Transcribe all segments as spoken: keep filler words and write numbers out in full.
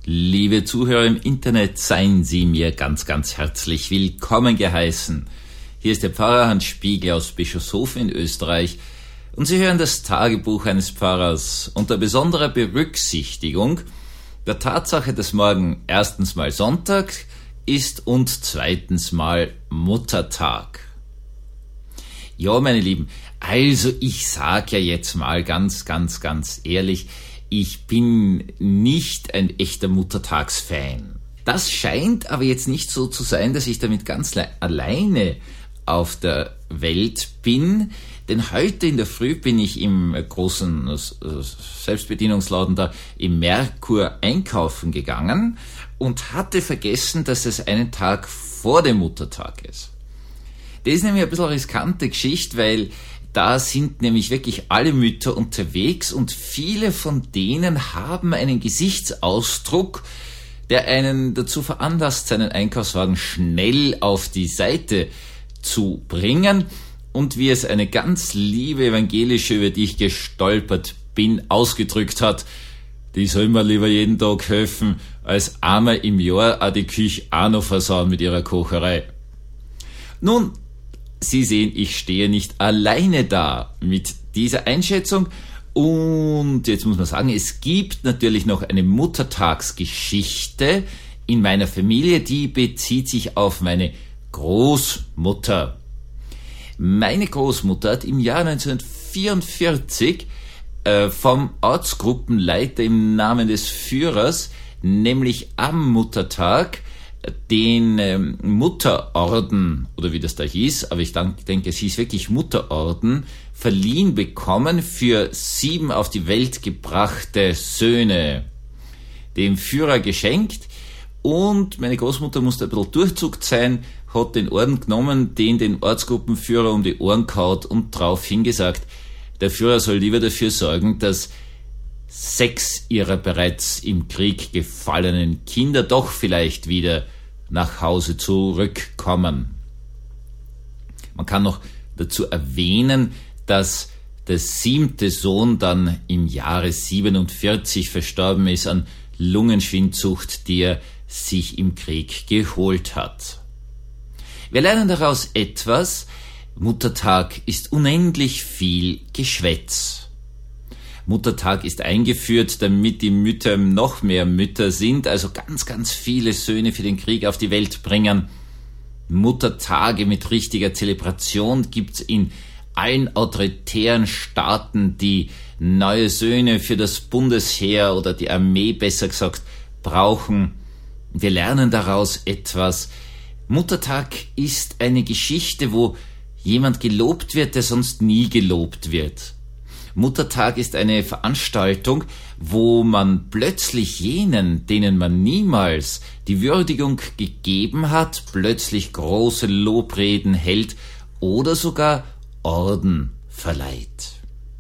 Liebe Zuhörer im Internet, seien Sie mir ganz, ganz herzlich willkommen geheißen. Hier ist der Pfarrer Hans Spiegel aus Bischofshofen in Österreich und Sie hören das Tagebuch eines Pfarrers unter besonderer Berücksichtigung der Tatsache, dass morgen erstens mal Sonntag ist und zweitens mal Muttertag. Ja, meine Lieben, also ich sag ja jetzt mal ganz, ganz, ganz ehrlich, ich bin nicht ein echter Muttertagsfan. Das scheint aber jetzt nicht so zu sein, dass ich damit ganz le- alleine auf der Welt bin, denn heute in der Früh bin ich im großen äh, Selbstbedienungsladen da im Merkur einkaufen gegangen und hatte vergessen, dass es einen Tag vor dem Muttertag ist. Das ist nämlich ein bisschen eine riskante Geschichte, weil da sind nämlich wirklich alle Mütter unterwegs und viele von denen haben einen Gesichtsausdruck, der einen dazu veranlasst, seinen Einkaufswagen schnell auf die Seite zu bringen und wie es eine ganz liebe Evangelische, über die ich gestolpert bin, ausgedrückt hat, die soll mir lieber jeden Tag helfen, als einmal im Jahr auch die Küche auch noch versauen mit ihrer Kocherei. Nun, Sie sehen, ich stehe nicht alleine da mit dieser Einschätzung und jetzt muss man sagen, es gibt natürlich noch eine Muttertagsgeschichte in meiner Familie, die bezieht sich auf meine Großmutter. Meine Großmutter hat im Jahr neunzehnhundertvierundvierzig äh, vom Ortsgruppenleiter im Namen des Führers, nämlich am Muttertag, den ähm, Mutterorden, oder wie das da hieß, aber ich denk, denke, es hieß wirklich Mutterorden, verliehen bekommen für sieben auf die Welt gebrachte Söhne, dem Führer geschenkt, und meine Großmutter musste ein bisschen durchzuckt sein, hat den Orden genommen, den den Ortsgruppenführer um die Ohren kaut und daraufhin gesagt, der Führer soll lieber dafür sorgen, dass sechs ihrer bereits im Krieg gefallenen Kinder doch vielleicht wieder nach Hause zurückkommen. Man kann noch dazu erwähnen, dass der siebte Sohn dann im Jahre siebenundvierzig verstorben ist an Lungenschwindsucht, die er sich im Krieg geholt hat. Wir lernen daraus etwas: Muttertag ist unendlich viel Geschwätz. Muttertag ist eingeführt, damit die Mütter noch mehr Mütter sind, also ganz, ganz viele Söhne für den Krieg auf die Welt bringen. Muttertage mit richtiger Zelebration gibt's in allen autoritären Staaten, die neue Söhne für das Bundesheer oder die Armee, besser gesagt, brauchen. Wir lernen daraus etwas. Muttertag ist eine Geschichte, wo jemand gelobt wird, der sonst nie gelobt wird. Muttertag ist eine Veranstaltung, wo man plötzlich jenen, denen man niemals die Würdigung gegeben hat, plötzlich große Lobreden hält oder sogar Orden verleiht.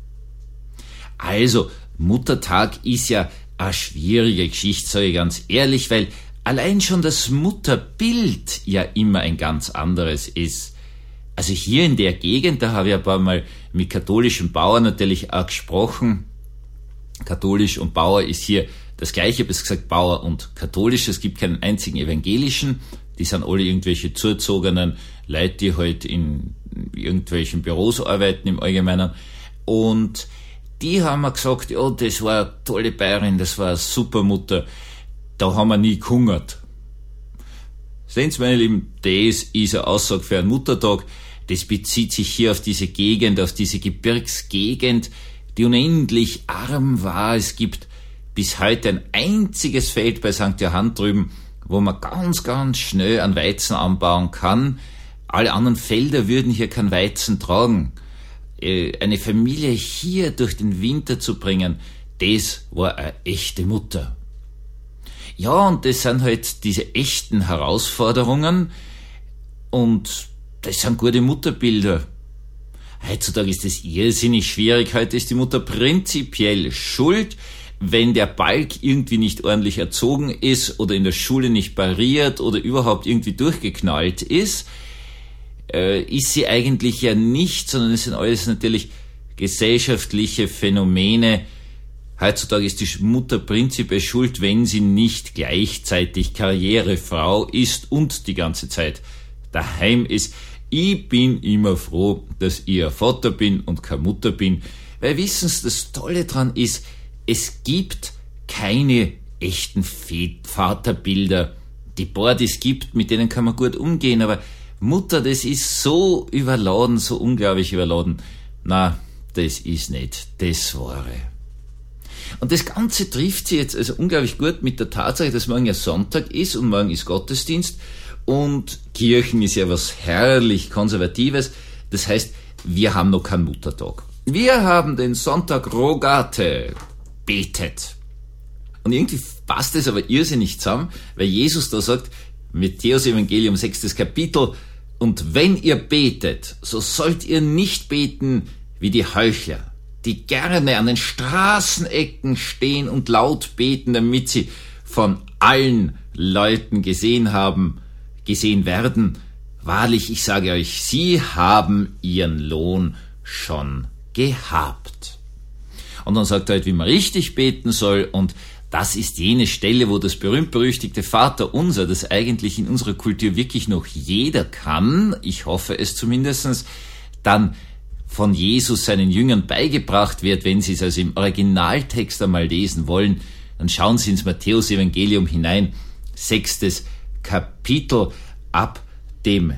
Also, Muttertag ist ja eine schwierige Geschichte, sage ich ganz ehrlich, weil allein schon das Mutterbild ja immer ein ganz anderes ist. Also hier in der Gegend, da habe ich ein paar Mal mit katholischen Bauern natürlich auch gesprochen. Katholisch und Bauer ist hier das Gleiche, besser gesagt Bauer und katholisch. Es gibt keinen einzigen evangelischen. Die sind alle irgendwelche zugezogenen Leute, die halt in irgendwelchen Büros arbeiten im Allgemeinen. Und die haben mir gesagt, ja, das war eine tolle Bayerin, das war eine super Mutter. Da haben wir nie gehungert. Sehen Sie, meine Lieben, das ist eine Aussage für einen Muttertag. Das bezieht sich hier auf diese Gegend, auf diese Gebirgsgegend, die unendlich arm war. Es gibt bis heute ein einziges Feld bei Sankt Johann drüben, wo man ganz, ganz schnell einen Weizen anbauen kann. Alle anderen Felder würden hier kein Weizen tragen. Eine Familie hier durch den Winter zu bringen, das war eine echte Mutter. Ja, und das sind halt diese echten Herausforderungen und das sind gute Mutterbilder. Heutzutage ist das irrsinnig schwierig. Heute ist die Mutter prinzipiell schuld, wenn der Balk irgendwie nicht ordentlich erzogen ist oder in der Schule nicht pariert oder überhaupt irgendwie durchgeknallt ist, äh, ist sie eigentlich ja nicht, sondern es sind alles natürlich gesellschaftliche Phänomene, Heutzutage ist die Mutter prinzipiell schuld, wenn sie nicht gleichzeitig Karrierefrau ist und die ganze Zeit daheim ist. Ich bin immer froh, dass ich ein Vater bin und keine Mutter bin, weil wissen Sie, das Tolle dran ist, es gibt keine echten Vaterbilder. Die paar, die es gibt, mit denen kann man gut umgehen, aber Mutter, das ist so überladen, so unglaublich überladen. Na, das ist nicht das Wahre. Und das Ganze trifft sich jetzt also unglaublich gut mit der Tatsache, dass morgen ja Sonntag ist und morgen ist Gottesdienst und Kirchen ist ja was herrlich Konservatives. Das heißt, wir haben noch keinen Muttertag. Wir haben den Sonntag Rogate, betet. Und irgendwie passt das aber irrsinnig zusammen, weil Jesus da sagt, Matthäus Evangelium, sechstes Kapitel, und wenn ihr betet, so sollt ihr nicht beten wie die Heuchler, die gerne an den Straßenecken stehen und laut beten, damit sie von allen Leuten gesehen haben, gesehen werden. Wahrlich, ich sage euch, sie haben ihren Lohn schon gehabt. Und dann sagt er halt, wie man richtig beten soll, und das ist jene Stelle, wo das berühmt-berüchtigte Vaterunser, das eigentlich in unserer Kultur wirklich noch jeder kann, ich hoffe es zumindest, dann von Jesus seinen Jüngern beigebracht wird. Wenn Sie es also im Originaltext einmal lesen wollen, dann schauen Sie ins Matthäus-Evangelium hinein, sechstes Kapitel, ab dem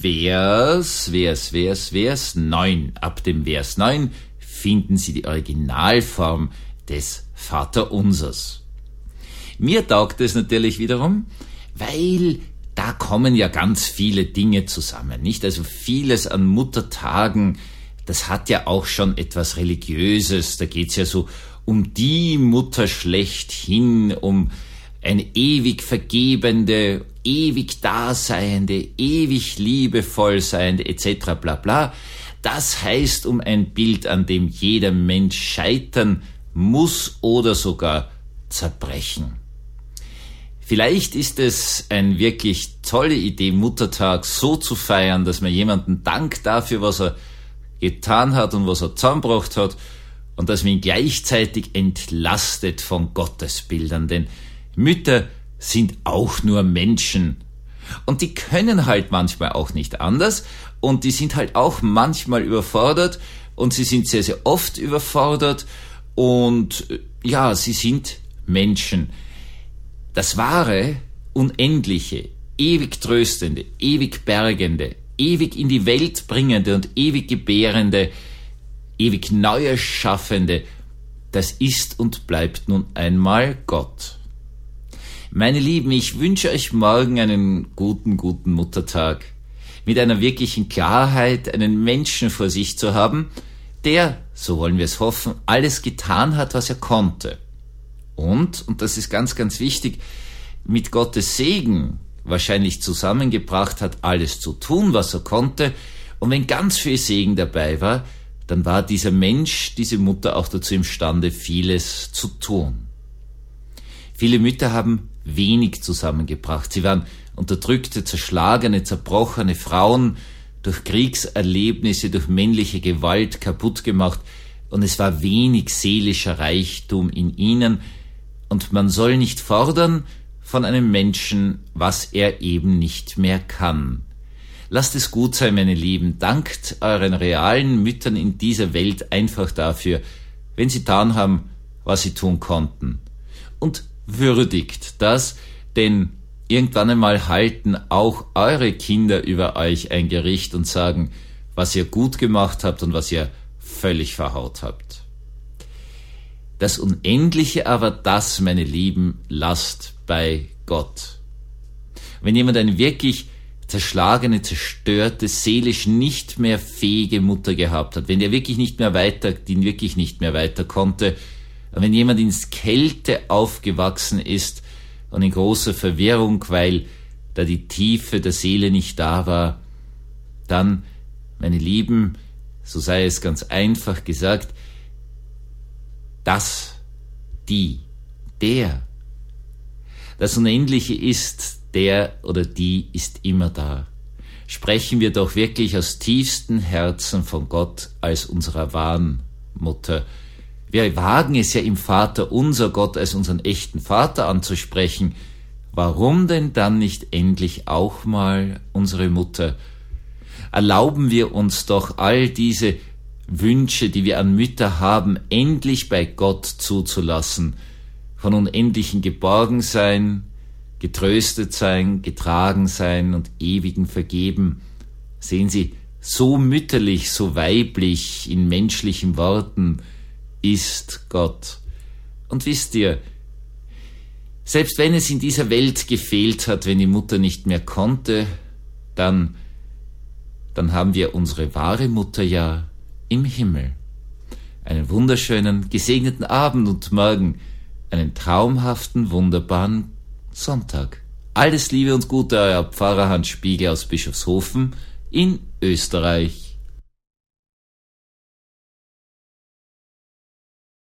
Vers, Vers, Vers, Vers neun. Ab dem Vers neun finden Sie die Originalform des Vaterunsers. Mir taugt es natürlich wiederum, weil da kommen ja ganz viele Dinge zusammen, nicht? Also vieles an Muttertagen, das hat ja auch schon etwas Religiöses. Da geht's ja so um die Mutter schlechthin, um eine ewig vergebende, ewig daseiende, ewig liebevoll seiende et cetera bla bla. Das heißt um ein Bild, an dem jeder Mensch scheitern muss oder sogar zerbrechen. Vielleicht ist es eine wirklich tolle Idee, Muttertag so zu feiern, dass man jemanden dankt dafür, was er getan hat und was er zusammengebracht hat, und dass man ihn gleichzeitig entlastet von Gottesbildern, denn Mütter sind auch nur Menschen und die können halt manchmal auch nicht anders und die sind halt auch manchmal überfordert und sie sind sehr, sehr oft überfordert und ja, sie sind Menschen. Das wahre, unendliche, ewig tröstende, ewig bergende, ewig in die Welt bringende und ewig gebärende, ewig Neues schaffende, das ist und bleibt nun einmal Gott. Meine Lieben, ich wünsche euch morgen einen guten, guten Muttertag, mit einer wirklichen Klarheit, einen Menschen vor sich zu haben, der, so wollen wir es hoffen, alles getan hat, was er konnte. Und, und das ist ganz, ganz wichtig, mit Gottes Segen wahrscheinlich zusammengebracht hat, alles zu tun, was er konnte. Und wenn ganz viel Segen dabei war, dann war dieser Mensch, diese Mutter auch dazu imstande, vieles zu tun. Viele Mütter haben wenig zusammengebracht. Sie waren unterdrückte, zerschlagene, zerbrochene Frauen, durch Kriegserlebnisse, durch männliche Gewalt kaputt gemacht. Und es war wenig seelischer Reichtum in ihnen. Und man soll nicht fordern von einem Menschen, was er eben nicht mehr kann. Lasst es gut sein, meine Lieben. Dankt euren realen Müttern in dieser Welt einfach dafür, wenn sie getan haben, was sie tun konnten. Und würdigt das, denn irgendwann einmal halten auch eure Kinder über euch ein Gericht und sagen, was ihr gut gemacht habt und was ihr völlig verhaut habt. Das Unendliche aber, das, meine Lieben, lasst bei Gott. Wenn jemand eine wirklich zerschlagene, zerstörte, seelisch nicht mehr fähige Mutter gehabt hat, wenn der wirklich nicht mehr weiter, die wirklich nicht mehr weiter konnte, wenn jemand ins Kälte aufgewachsen ist und in großer Verwirrung, weil da die Tiefe der Seele nicht da war, dann, meine Lieben, so sei es ganz einfach gesagt, das, die, der, das Unendliche ist, der oder die ist immer da. Sprechen wir doch wirklich aus tiefstem Herzen von Gott als unserer wahren Mutter. Wir wagen es ja im Vater unser Gott als unseren echten Vater anzusprechen. Warum denn dann nicht endlich auch mal unsere Mutter? Erlauben wir uns doch all diese Wünsche, die wir an Mütter haben, endlich bei Gott zuzulassen. Von unendlichen Geborgensein, getröstet sein, getragen sein und ewigen Vergeben. Sehen Sie, so mütterlich, so weiblich in menschlichen Worten ist Gott. Und wisst ihr, selbst wenn es in dieser Welt gefehlt hat, wenn die Mutter nicht mehr konnte, dann, dann haben wir unsere wahre Mutter ja im Himmel. Einen wunderschönen, gesegneten Abend und morgen, einen traumhaften, wunderbaren Sonntag. Alles Liebe und Gute, euer Pfarrer Hans Spiegel aus Bischofshofen in Österreich.